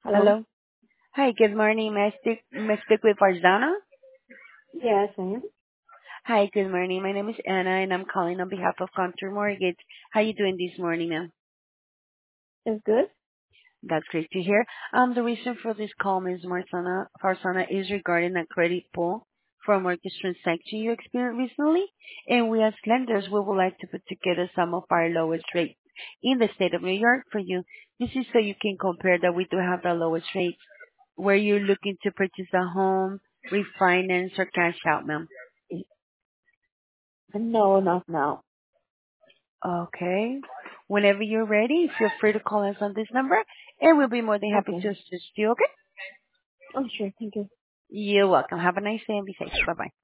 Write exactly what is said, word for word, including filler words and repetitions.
Hello? Hello. Hi, good morning. May I speak, may I speak with Farzana? Yes, I am. Hi, good morning. My name is Anna, and I'm calling on behalf of Contour Mortgage. How you doing this morning, ma'am? It's good. That's great to hear. Um, the reason for this call, Miz Farzana, Farzana, is regarding a credit pull for a mortgage transaction you experienced recently, and we as lenders, we would like to put together some of our lowest rates in the state of New York for you. This is so you can compare that we do have the lowest rates. Were you looking to purchase a home, refinance, or cash out, ma'am? No, not now. Okay. Whenever you're ready, feel free to call us on this number, and we'll be more than happy Okay. to assist you, okay? Oh, sure. Thank you. You're welcome. Have a nice day and be safe. Bye-bye.